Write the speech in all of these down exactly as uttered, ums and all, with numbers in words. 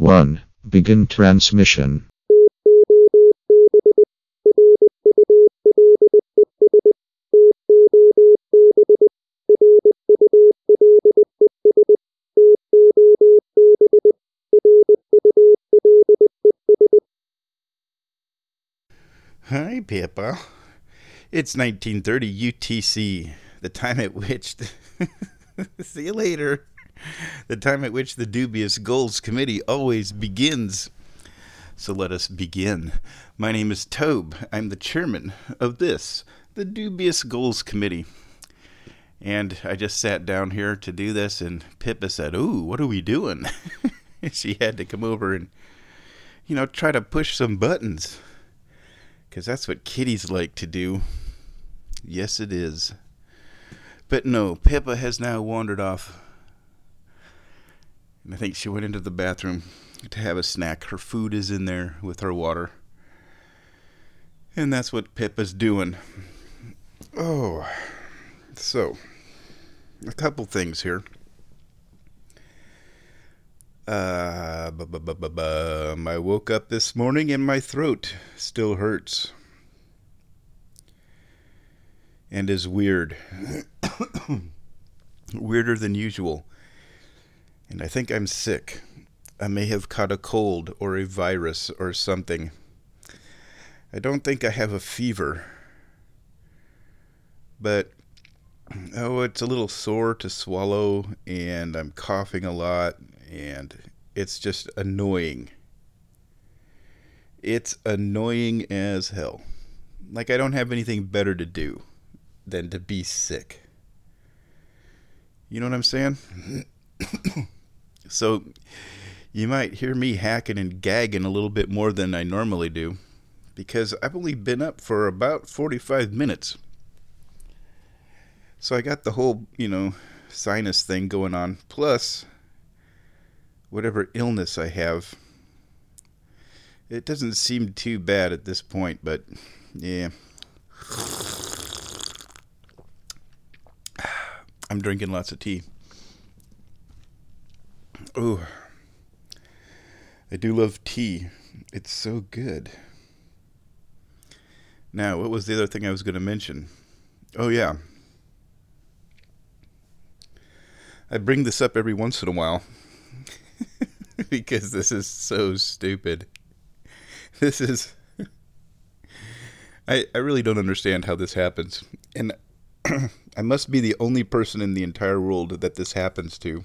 one. Begin transmission. Hi, Pippa. It's nineteen thirty U T C, the time at which... The See you later. The time at which the Dubious Goals Committee always begins. So let us begin. My name is Tobe. I'm the chairman of this, the Dubious Goals Committee. And I just sat down here to do this, and Pippa said, "Ooh, what are we doing?" She had to come over and, you know, try to push some buttons. Because that's what kitties like to do. Yes, it is. But no, Pippa has now wandered off. And I think she went into the bathroom to have a snack. Her food is in there with her water. And that's what Pippa's doing. Oh, so, a couple things here. Uh, bu- bu- bu- bu- bum. I woke up this morning and my throat still hurts. And is weird. Weirder than usual. And I think I'm sick. I may have caught a cold or a virus or something. I don't think I have a fever. But, oh, it's a little sore to swallow, and I'm coughing a lot, and it's just annoying. It's annoying as hell. Like I don't have anything better to do than to be sick. You know what I'm saying? So, you might hear me hacking and gagging a little bit more than I normally do, because I've only been up for about forty-five minutes. So I got the whole, you know, sinus thing going on, plus whatever illness I have. It doesn't seem too bad at this point, but yeah. I'm drinking lots of tea. Ooh. I do love tea. It's so good. Now, what was the other thing I was going to mention? Oh, yeah. I bring this up every once in a while because this is so stupid. This is... I, I really don't understand how this happens. And I must be the only person in the entire world that this happens to.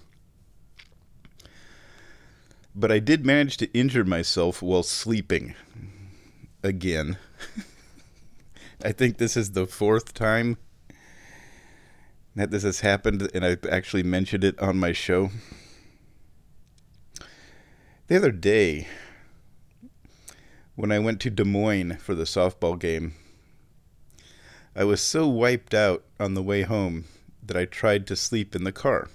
But I did manage to injure myself while sleeping. Again. I think this is the fourth time that this has happened, and I've actually mentioned it on my show. The other day, when I went to Des Moines for the softball game, I was so wiped out on the way home that I tried to sleep in the car.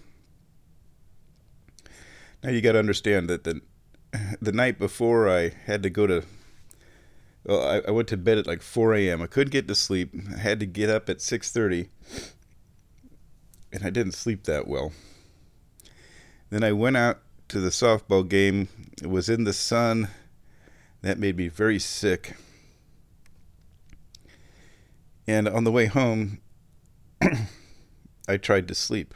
Now you got to understand that the the night before I had to go to, well, I, I went to bed at like four a.m. I couldn't get to sleep. I had to get up at six thirty, and I didn't sleep that well. Then I went out to the softball game. It was in the sun. That made me very sick. And on the way home, I tried to sleep.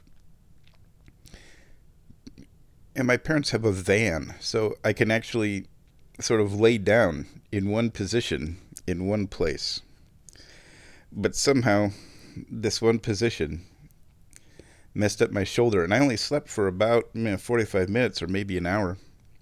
And my parents have a van, so I can actually sort of lay down in one position, in one place. But somehow, this one position messed up my shoulder, and I only slept for about you know, forty-five minutes or maybe an hour.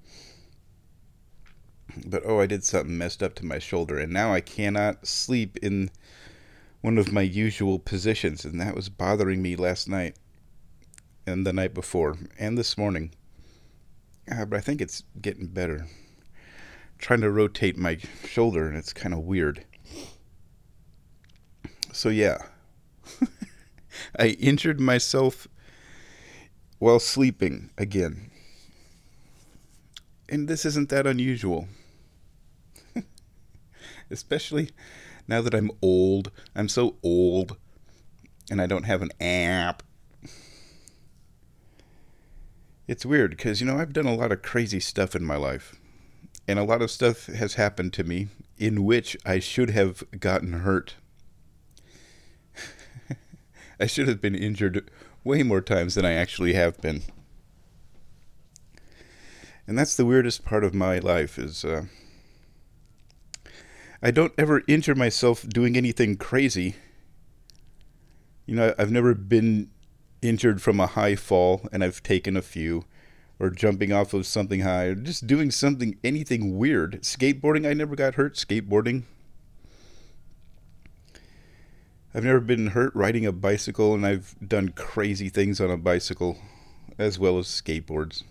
But oh, I did something messed up to my shoulder, and now I cannot sleep in one of my usual positions, and that was bothering me last night and the night before and this morning. Uh, but I think it's getting better. Trying to rotate my shoulder, and it's kind of weird. So yeah, I injured myself while sleeping again. And this isn't that unusual. Especially now that I'm old. I'm so old. And I don't have an app. It's weird because, you know, I've done a lot of crazy stuff in my life. And a lot of stuff has happened to me in which I should have gotten hurt. I should have been injured way more times than I actually have been. And that's the weirdest part of my life is uh, I don't ever injure myself doing anything crazy. You know, I've never been injured from a high fall, and I've taken a few, or jumping off of something high, or just doing something, anything weird. Skateboarding, I never got hurt skateboarding. I've never been hurt riding a bicycle, and I've done crazy things on a bicycle, as well as skateboards.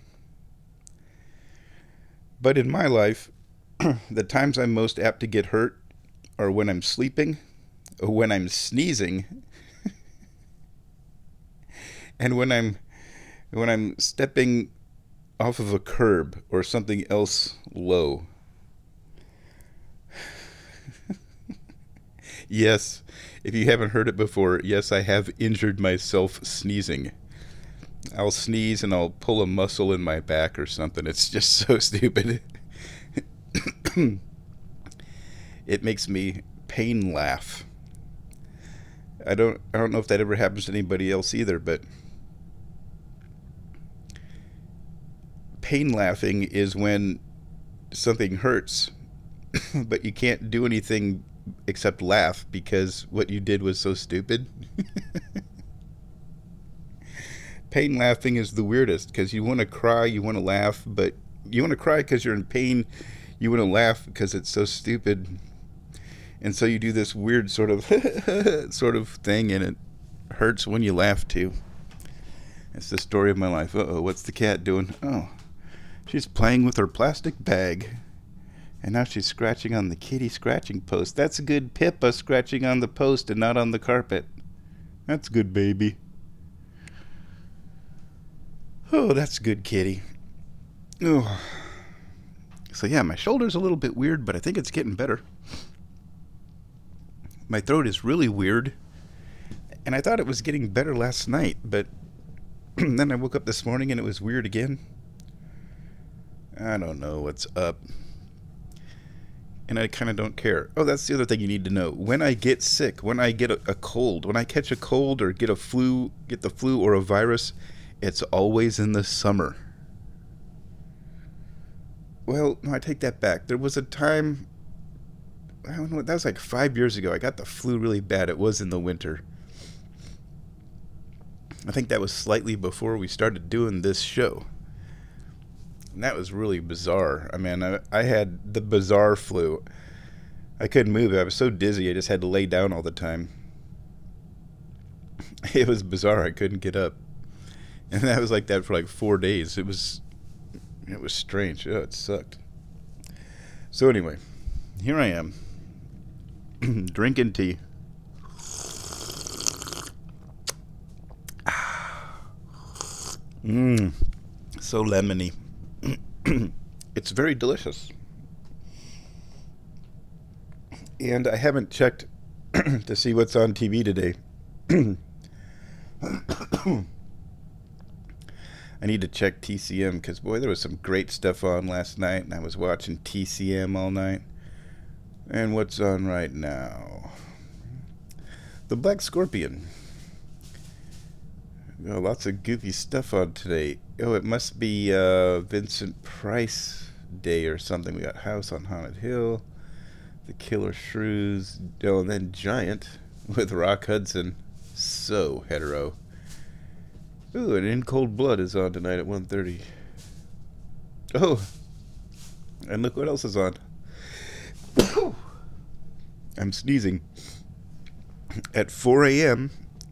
But in my life, the times I'm most apt to get hurt are when I'm sleeping, or when I'm sneezing, and when I'm when I'm stepping off of a curb or something else low. Yes, if you haven't heard it before, yes, I have injured myself sneezing. I'll sneeze and I'll pull a muscle in my back or something. It's just so stupid. It makes me pain laugh. I don't I don't know if that ever happens to anybody else either, but pain laughing is when something hurts, but you can't do anything except laugh because what you did was so stupid. Pain laughing is the weirdest because you want to cry, you want to laugh, but you want to cry because you're in pain. You want to laugh because it's so stupid. And so you do this weird sort of sort of thing, and it hurts when you laugh too. It's the story of my life. Uh-oh, what's the cat doing? Oh, she's playing with her plastic bag. And now she's scratching on the kitty scratching post. That's a good Pippa scratching on the post and not on the carpet. That's good, baby. Oh, that's good, kitty. Oh. So yeah, my shoulder's a little bit weird, but I think it's getting better. My throat is really weird. And I thought it was getting better last night, but then I woke up this morning and it was weird again. I don't know what's up. And I kind of don't care. Oh, that's the other thing you need to know. When I get sick, when I get a, a cold, when I catch a cold or get a flu, get the flu or a virus, it's always in the summer. Well, no, I take that back. There was a time, I don't know, that was like five years ago. I got the flu really bad. It was in the winter. I think that was slightly before we started doing this show. And that was really bizarre. I mean, I, I had the bizarre flu. I couldn't move. I was so dizzy, I just had to lay down all the time. It was bizarre. I couldn't get up. And that was like that for like four days. It was, it was strange. Oh, it sucked. So anyway, here I am, drinking tea. Mmm, so lemony. It's very delicious. And I haven't checked to see what's on T V today. I need to check T C M because, boy, there was some great stuff on last night, and I was watching T C M all night. And what's on right now? The Black Scorpion. Oh, lots of goofy stuff on today. Oh, it must be uh, Vincent Price Day or something. We got House on Haunted Hill, The Killer Shrews, oh, and then Giant with Rock Hudson. So hetero. Ooh, and In Cold Blood is on tonight at one thirty. Oh, and look what else is on. I'm sneezing. At four a.m.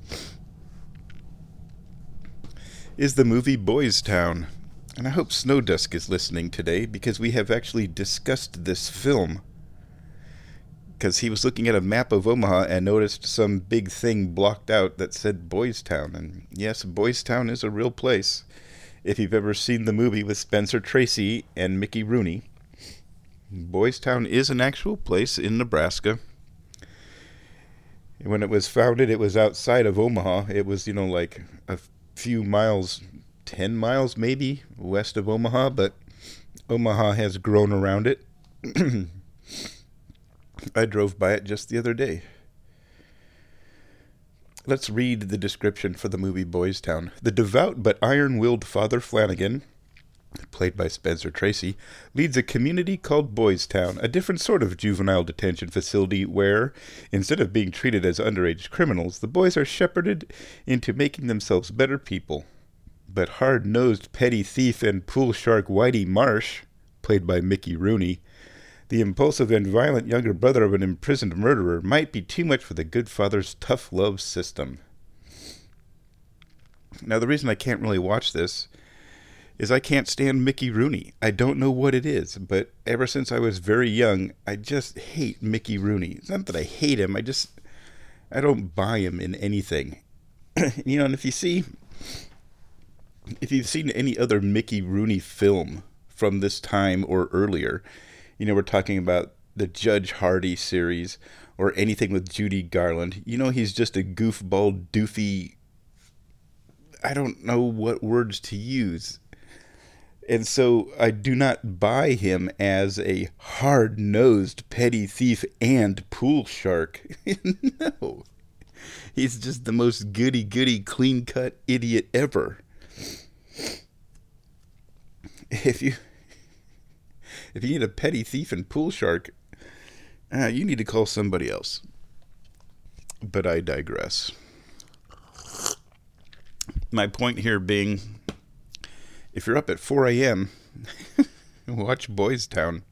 is the movie Boys Town. And I hope Snowdusk is listening today because we have actually discussed this film. Because he was looking at a map of Omaha and noticed some big thing blocked out that said Boys Town. And yes, Boys Town is a real place. If you've ever seen the movie with Spencer Tracy and Mickey Rooney, Boys Town is an actual place in Nebraska. When it was founded, it was outside of Omaha. It was, you know, like a few miles ten miles maybe west of Omaha, but Omaha has grown around it. I drove by it just the other day. Let's read the description for the movie Boys Town. The devout but iron-willed Father Flanagan, played by Spencer Tracy, leads a community called Boys Town, a different sort of juvenile detention facility where, instead of being treated as underage criminals, the boys are shepherded into making themselves better people. But hard-nosed petty thief and pool shark Whitey Marsh, played by Mickey Rooney, the impulsive and violent younger brother of an imprisoned murderer, might be too much for the good father's tough love system. Now, the reason I can't really watch this is I can't stand Mickey Rooney. I don't know what it is, but ever since I was very young, I just hate Mickey Rooney. It's not that I hate him, I just, I don't buy him in anything. You know, and if you see, if you've seen any other Mickey Rooney film from this time or earlier, you know, we're talking about the Judge Hardy series or anything with Judy Garland. You know, he's just a goofball, doofy, I don't know what words to use. And so I do not buy him as a hard-nosed petty thief and pool shark. No. He's just the most goody-goody, clean-cut idiot ever. If you... If you need a petty thief and pool shark, uh, you need to call somebody else. But I digress. My point here being, if you're up at four a.m., watch Boys Town.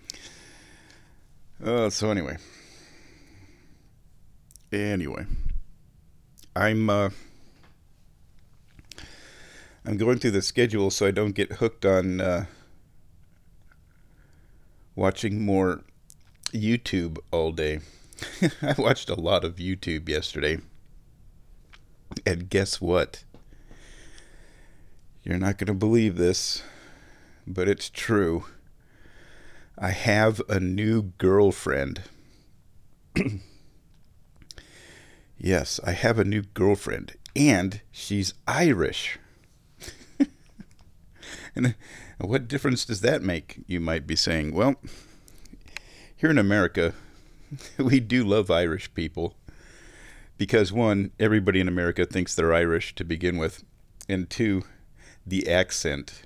Uh, so anyway. Anyway. I'm, uh... I'm going through the schedule so I don't get hooked on, uh... watching more YouTube all day. I watched a lot of YouTube yesterday. And guess what? You're not going to believe this, but it's true. I have a new girlfriend. Yes, I have a new girlfriend. And she's Irish. And what difference does that make, you might be saying? Well, here in America, we do love Irish people. Because one, everybody in America thinks they're Irish to begin with. And two, the accent.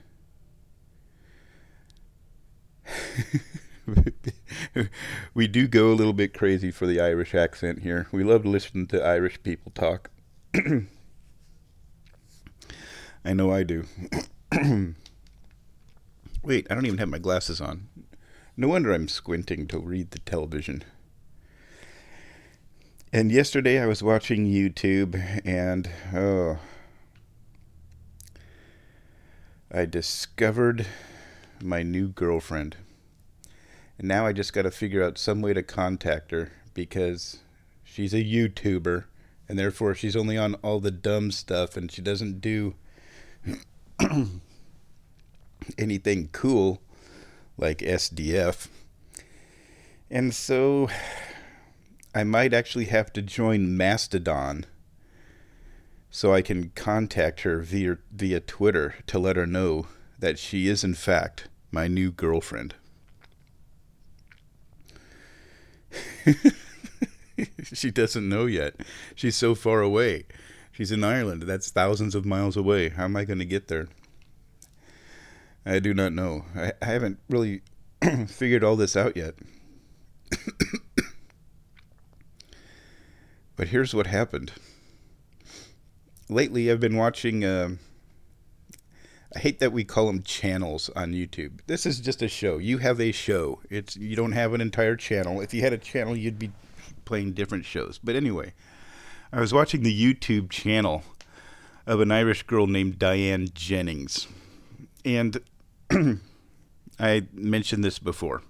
We do go a little bit crazy for the Irish accent here. We love to listen to Irish people talk. I know I do. Wait, I don't even have my glasses on. No wonder I'm squinting to read the television. And yesterday I was watching YouTube and, oh, I discovered my new girlfriend. And now I just got to figure out some way to contact her because she's a YouTuber and therefore she's only on all the dumb stuff and she doesn't do anything cool like S D F. And so I might actually have to join Mastodon so I can contact her via via Twitter to let her know that she is in fact my new girlfriend. She doesn't know yet. She's so far away. She's in Ireland. That's thousands of miles away. How am I going to get there? I do not know. I, I haven't really figured all this out yet. But here's what happened. Lately, I've been watching... Uh, I hate that we call them channels on YouTube. This is just a show. You have a show. It's you don't have an entire channel. If you had a channel, you'd be playing different shows. But anyway, I was watching the YouTube channel of an Irish girl named Diane Jennings. And I mentioned this before.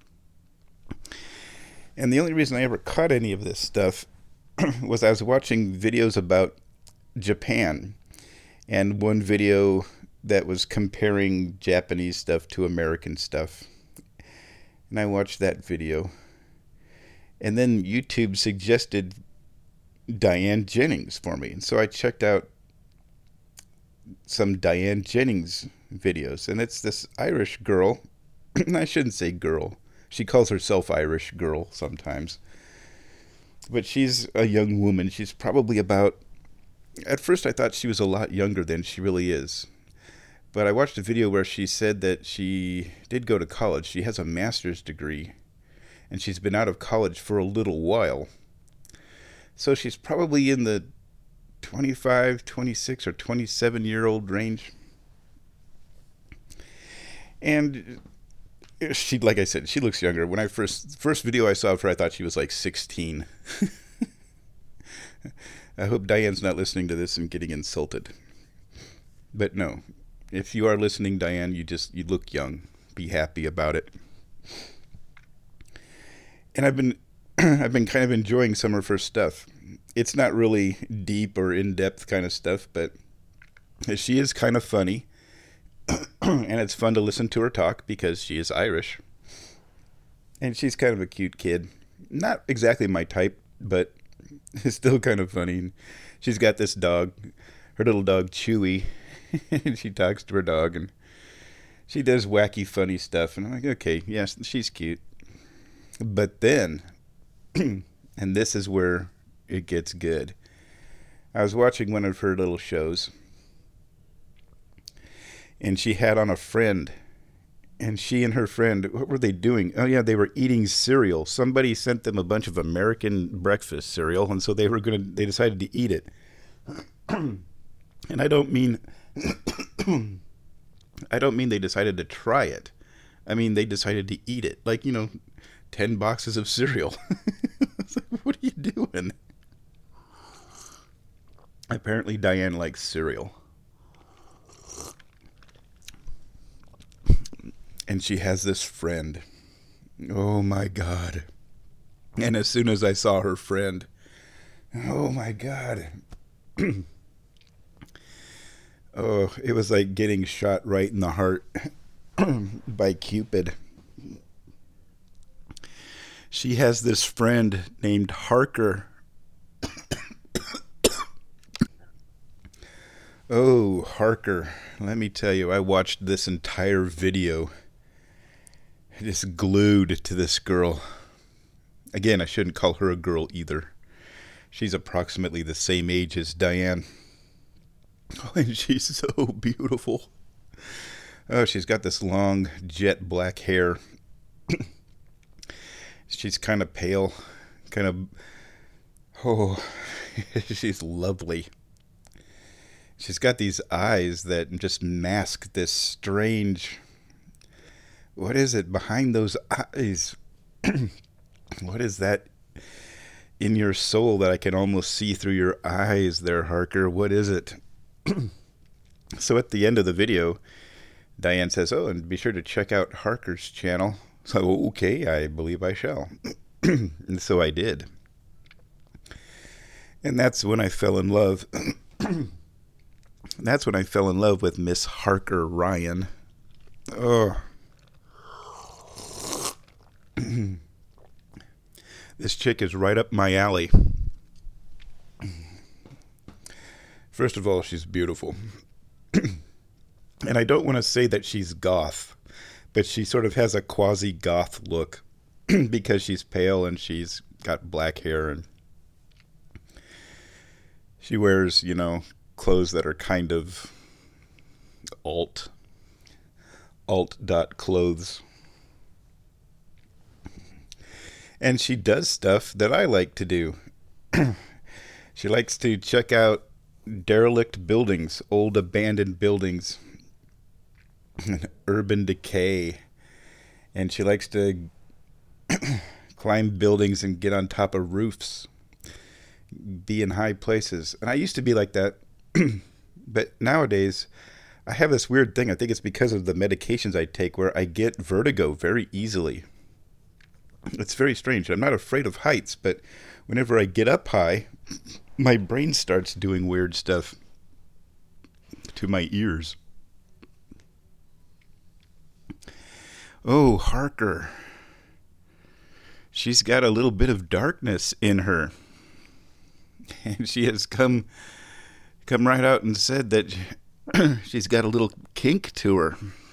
And the only reason I ever caught any of this stuff was I was watching videos about Japan. And one video that was comparing Japanese stuff to American stuff. And I watched that video. And then YouTube suggested Diane Jennings for me. And so I checked out some Diane Jennings videos, and it's this Irish girl. I shouldn't say girl. She calls herself Irish girl sometimes. But she's a young woman. She's probably about... At first I thought she was a lot younger than she really is. But I watched a video where she said that she did go to college. She has a master's degree. And she's been out of college for a little while. So she's probably in the twenty-five, twenty-six, or twenty-seven year old range. And she, like I said, she looks younger. When I first first video I saw of her, I thought she was like sixteen. I hope Diane's not listening to this and getting insulted. But no, if you are listening, Diane, you just you look young. Be happy about it. And I've been I've been kind of enjoying some of her stuff. It's not really deep or in-depth kind of stuff, but she is kind of funny. And it's fun to listen to her talk because she is Irish. And she's kind of a cute kid. Not exactly my type, but it's still kind of funny. She's got this dog, her little dog Chewy, and she talks to her dog, and she does wacky, funny stuff. And I'm like, okay, yes, she's cute. But then, and this is where it gets good. I was watching one of her little shows, and she had on a friend, and she and her friend, what were they doing? Oh yeah, they were eating cereal. Somebody sent them a bunch of American breakfast cereal, and so they were gonna, they decided to eat it. And I don't mean, I don't mean they decided to try it. I mean they decided to eat it. Like, you know, ten boxes of cereal. It's like, what are you doing? Apparently Diane likes cereal. And she has this friend. Oh my God. And as soon as I saw her friend, oh my God. Oh, it was like getting shot right in the heart by Cupid. She has this friend named Harker. Oh, Harker. Let me tell you, I watched this entire video. Just glued to this girl. Again, I shouldn't call her a girl either. She's approximately the same age as Diane. Oh, and she's so beautiful. Oh, she's got this long jet black hair. She's kind of pale. Kind of... Oh, she's lovely. She's got these eyes that just mask this strange... What is it behind those eyes? What is that in your soul that I can almost see through your eyes there, Harker? What is it? So at the end of the video, Diane says, oh, and be sure to check out Harker's channel. So, okay, I believe I shall. And so I did. And that's when I fell in love. That's when I fell in love with Miss Harker Ryan. Oh. This chick is right up my alley. First of all, she's beautiful. And I don't want to say that she's goth, but she sort of has a quasi-goth look because she's pale and she's got black hair and she wears, you know, clothes that are kind of alt. Alt dot clothes. And she does stuff that I like to do. She likes to check out derelict buildings, old abandoned buildings, and urban decay. And she likes to climb buildings and get on top of roofs, be in high places. And I used to be like that. But nowadays, I have this weird thing. I think it's because of the medications I take where I get vertigo very easily. It's very strange. I'm not afraid of heights, but whenever I get up high, my brain starts doing weird stuff to my ears. Oh, Harker. She's got a little bit of darkness in her. And she has come come right out and said that she's got a little kink to her.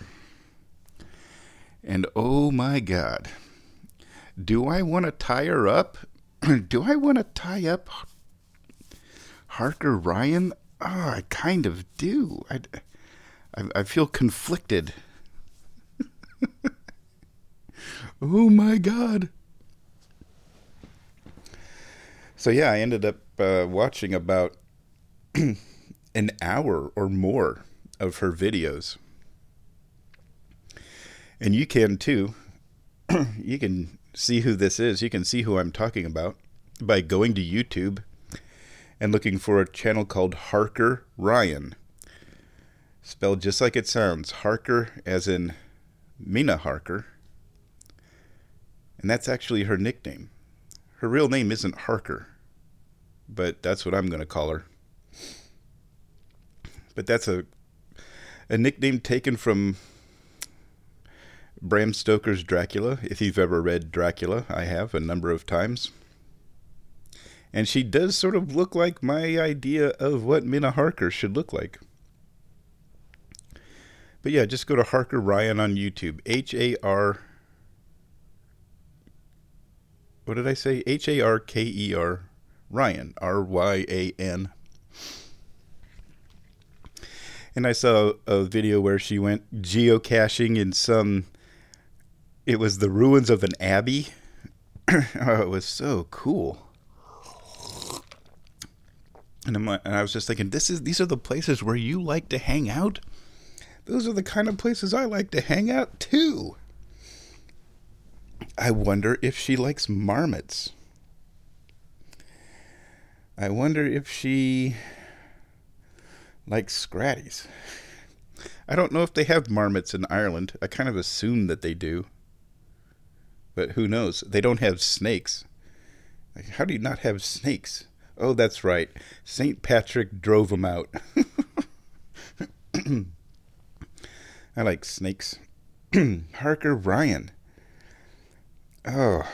And oh my God, do I want to tie her up? Do I want to tie up Harker Ryan? Oh, I kind of do. I, I, I feel conflicted. Oh my God. So yeah, I ended up uh, watching about an hour or more of her videos. And you can too. You can see who this is. You can see who I'm talking about by going to YouTube and looking for a channel called Harker Ryan. Spelled just like it sounds. Harker as in Mina Harker. And that's actually her nickname. Her real name isn't Harker, but that's what I'm going to call her. But that's a a nickname taken from Bram Stoker's Dracula. If you've ever read Dracula, I have a number of times. And she does sort of look like my idea of what Mina Harker should look like. But yeah, just go to Harker Ryan on YouTube. H A R... What did I say? H A R K E R Ryan. R Y A N. And I saw a video where she went geocaching in some... It was the ruins of an abbey. Oh, it was so cool. And, I'm like, and I was just thinking, this is these are the places where you like to hang out? Those are the kind of places I like to hang out too. I wonder if she likes marmots. I wonder if she likes Scratties. I don't know if they have marmots in Ireland. I kind of assume that they do. But who knows? They don't have snakes. Like, how do you not have snakes? Oh, that's right. Saint Patrick drove them out. I like snakes. Harker Ryan. Oh.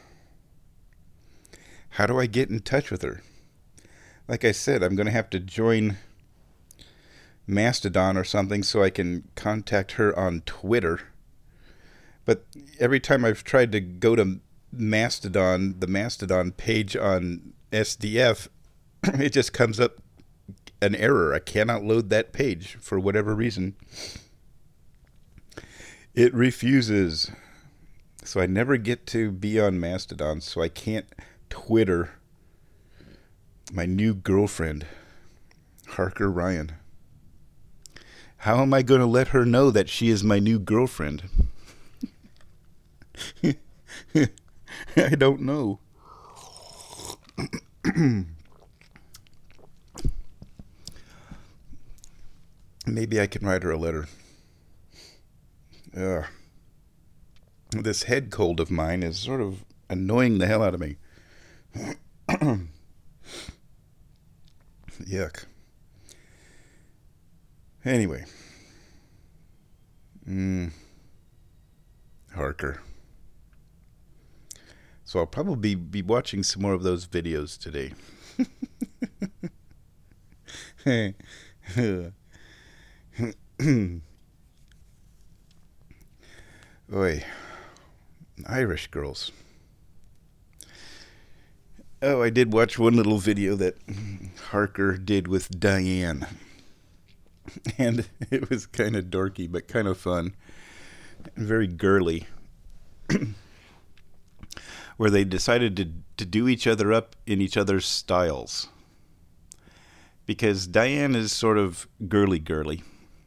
How do I get in touch with her? Like I said, I'm going to have to join Mastodon or something so I can contact her on Twitter. But every time I've tried to go to Mastodon, the Mastodon page on S D F, it just comes up an error. I cannot load that page for whatever reason. It refuses. So I never get to be on Mastodon, so I can't Twitter my new girlfriend, Harker Ryan. How am I going to let her know that she is my new girlfriend? I don't know. Maybe I can write her a letter. Ugh. This head cold of mine is sort of annoying the hell out of me. Yuck. Anyway. Mm. Harker. So I'll probably be watching some more of those videos today. Oi. Irish girls. Oh, I did watch one little video that Harker did with Diane. And it was kind of dorky, but kind of fun. Very girly. Where they decided to, to do each other up in each other's styles. Because Diane is sort of girly-girly.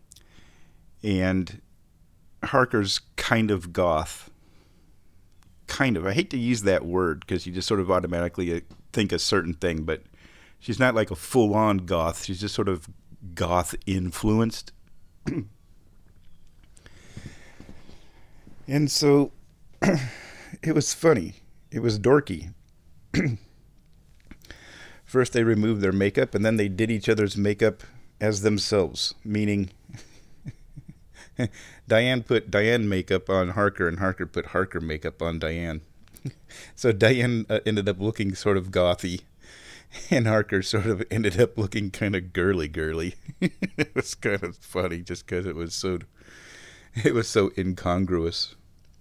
And Harker's kind of goth. Kind of. I hate to use that word because you just sort of automatically think a certain thing, but she's not like a full-on goth. She's just sort of goth-influenced. And so it was funny. It was dorky. First they removed their makeup, and then they did each other's makeup as themselves, meaning Diane put Diane makeup on Harker, and Harker put Harker makeup on Diane. So Diane uh, ended up looking sort of gothy, And Harker sort of ended up looking kind of girly girly. It was kind of funny just because it was so it was so incongruous.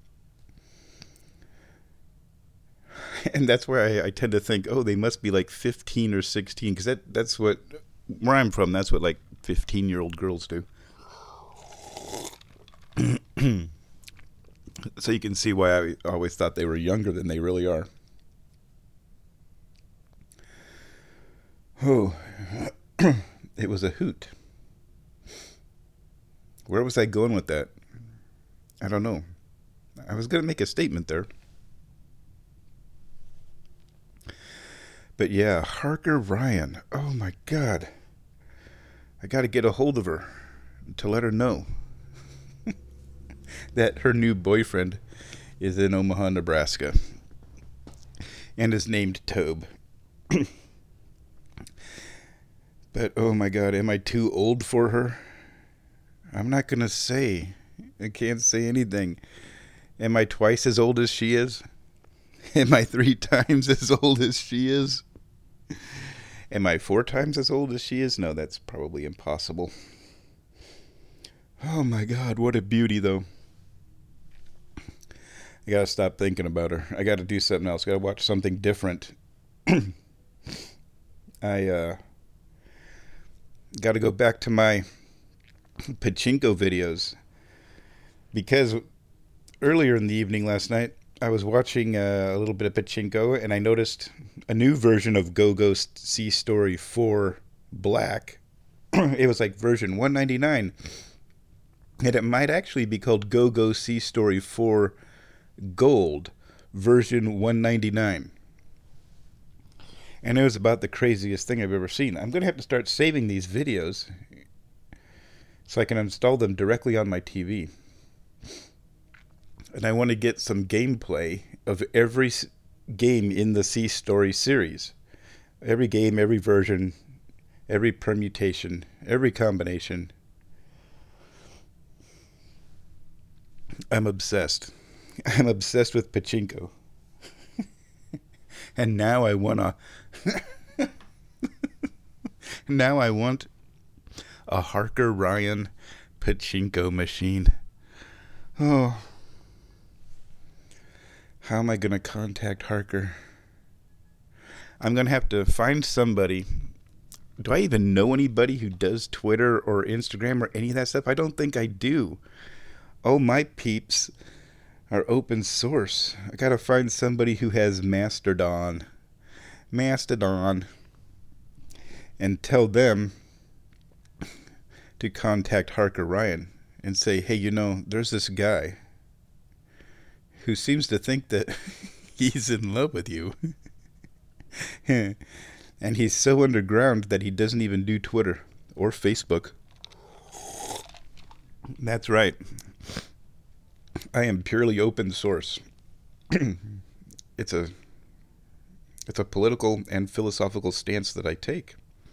And that's where I, I tend to think, oh, they must be like fifteen or sixteen, because that, that's what, where I'm from, that's what like fifteen-year-old girls do. So you can see why I always thought they were younger than they really are. Oh, it was a hoot. Where was I going with that? I don't know. I was going to make a statement there. But yeah, Harker Ryan. Oh my God. I got to get a hold of her to let her know that her new boyfriend is in Omaha, Nebraska, and is named Tobe. But oh my God, am I too old for her? I'm not going to say. I can't say anything. Am I twice as old as she is? Am I three times as old as she is? Am I four times as old as she is? No, that's probably impossible. Oh my God, what a beauty, though. I gotta stop thinking about her. I gotta do something else. I gotta watch something different. I uh, gotta go back to my pachinko videos, because earlier in the evening last night, I was watching uh, a little bit of pachinko, and I noticed a new version of Go-Go Sea Story four Black. It was like version one ninety-nine, and it might actually be called Go-Go Sea Story four Gold version one ninety-nine. And it was about the craziest thing I've ever seen. I'm going to have to start saving these videos so I can install them directly on my T V. And I want to get some gameplay of every game in the Sea Story series. Every game, every version, every permutation, every combination. I'm obsessed. I'm obsessed with pachinko. And now I want to... now I want a Harker Ryan pachinko machine. Oh... How am I going to contact Harker? I'm going to have to find somebody. Do I even know anybody who does Twitter or Instagram or any of that stuff? I don't think I do. Oh, my peeps are open source. I got to find somebody who has Mastodon. Mastodon. And tell them to contact Harker Ryan and say, hey, you know, there's this guy who seems to think that he's in love with you. And he's so underground that he doesn't even do Twitter or Facebook. That's right. I am purely open source. It's a it's a political and philosophical stance that I take.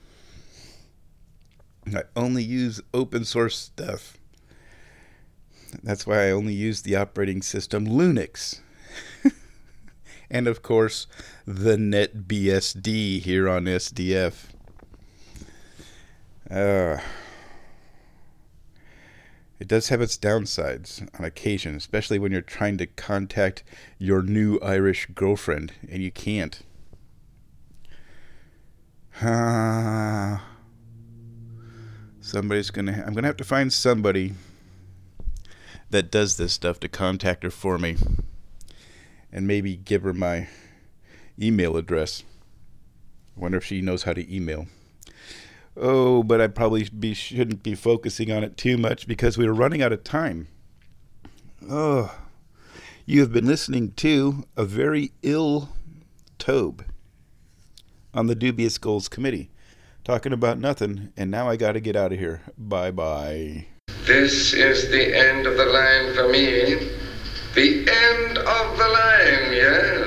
I only use open source stuff. That's why I only use the operating system Linux. And of course, the NetBSD here on S D F. Uh, it does have its downsides on occasion, especially when you're trying to contact your new Irish girlfriend and you can't. Uh, somebody's gonna. I'm gonna have to find somebody that does this stuff to contact her for me, and maybe give her my email address. I wonder if she knows how to email. Oh, but I probably be, shouldn't be focusing on it too much because we are running out of time. Oh, you have been listening to a very ill Tobe on the Dubious Goals Committee, talking about nothing, and now I got to get out of here. Bye-bye. This is the end of the line for me. The end of the line, yes.